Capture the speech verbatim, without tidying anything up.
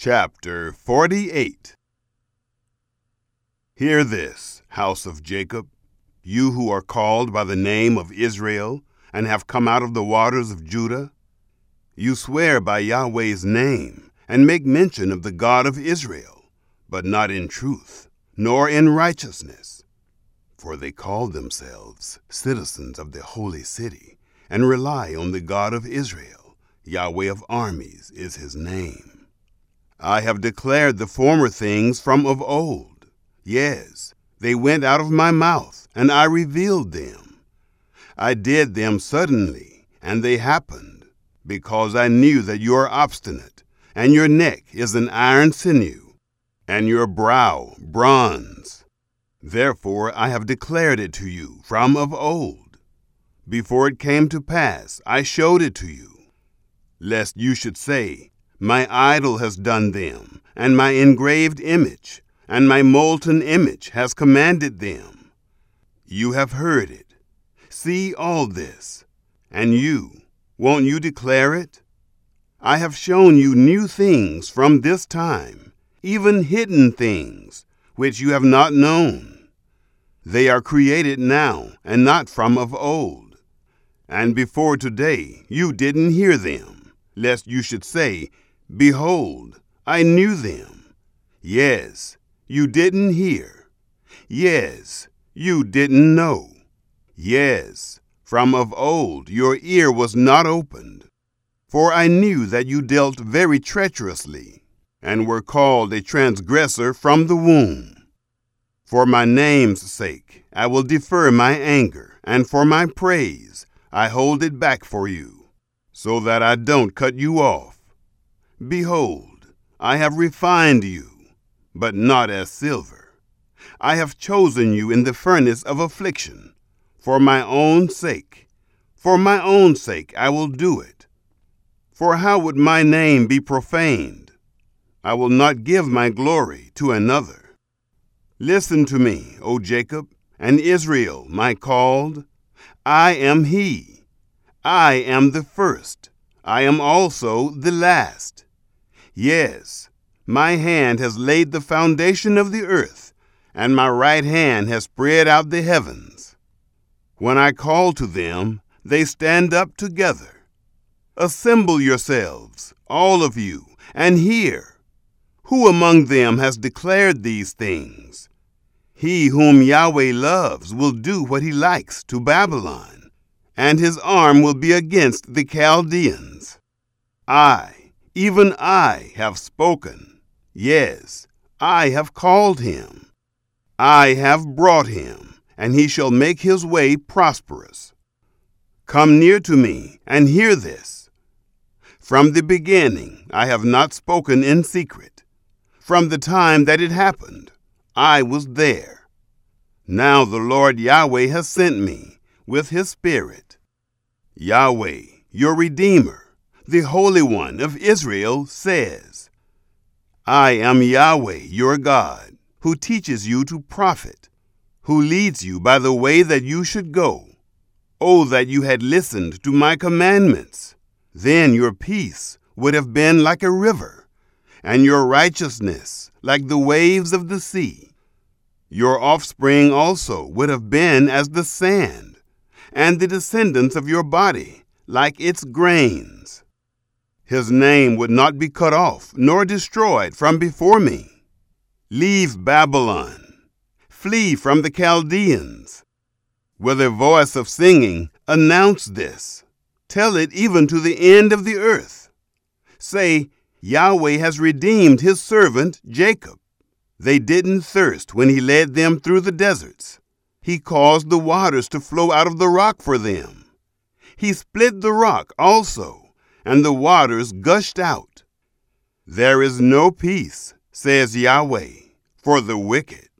Chapter forty-eight. Hear this, house of Jacob, you who are called by the name of Israel and have come out of the waters of Judah. You swear by Yahweh's name and make mention of the God of Israel, but not in truth, nor in righteousness. For they call themselves citizens of the holy city and rely on the God of Israel. Yahweh of armies is his name. I have declared the former things from of old. Yes, they went out of my mouth, and I revealed them. I did them suddenly, and they happened, because I knew that you are obstinate, and your neck is an iron sinew, and your brow bronze. Therefore I have declared it to you from of old. Before it came to pass, I showed it to you, lest you should say, my idol has done them, and my engraved image, and my molten image has commanded them. You have heard it. See all this. And you, won't you declare it? I have shown you new things from this time, even hidden things, which you have not known. They are created now, and not from of old. And before today you didn't hear them, lest you should say, behold, I knew them. Yes, you didn't hear. Yes, you didn't know. Yes, from of old your ear was not opened. For I knew that you dealt very treacherously, and were called a transgressor from the womb. For my name's sake I will defer my anger, and for my praise I hold it back for you, so that I don't cut you off. Behold, I have refined you, but not as silver. I have chosen you in the furnace of affliction, for my own sake. For my own sake I will do it. For how would my name be profaned? I will not give my glory to another. Listen to me, O Jacob, and Israel, my called. I am he. I am the first. I am also the last. Yes, my hand has laid the foundation of the earth, and my right hand has spread out the heavens. When I call to them, they stand up together. Assemble yourselves, all of you, and hear. Who among them has declared these things? He whom Yahweh loves will do what he likes to Babylon, and his arm will be against the Chaldeans. I, even I, have spoken. Yes, I have called him. I have brought him, and he shall make his way prosperous. Come near to me and hear this. From the beginning I have not spoken in secret. From the time that it happened, I was there. Now the Lord Yahweh has sent me with his Spirit. Yahweh, your Redeemer, the Holy One of Israel, says, I am Yahweh, your God, who teaches you to profit, who leads you by the way that you should go. Oh, that you had listened to my commandments! Then your peace would have been like a river, and your righteousness like the waves of the sea. Your offspring also would have been as the sand, and the descendants of your body like its grains. His name would not be cut off, nor destroyed from before me. Leave Babylon. Flee from the Chaldeans. With a voice of singing, announce this. Tell it even to the end of the earth. Say, Yahweh has redeemed his servant Jacob. They didn't thirst when he led them through the deserts. He caused the waters to flow out of the rock for them. He split the rock also, and the waters gushed out. There is no peace, says Yahweh, for the wicked.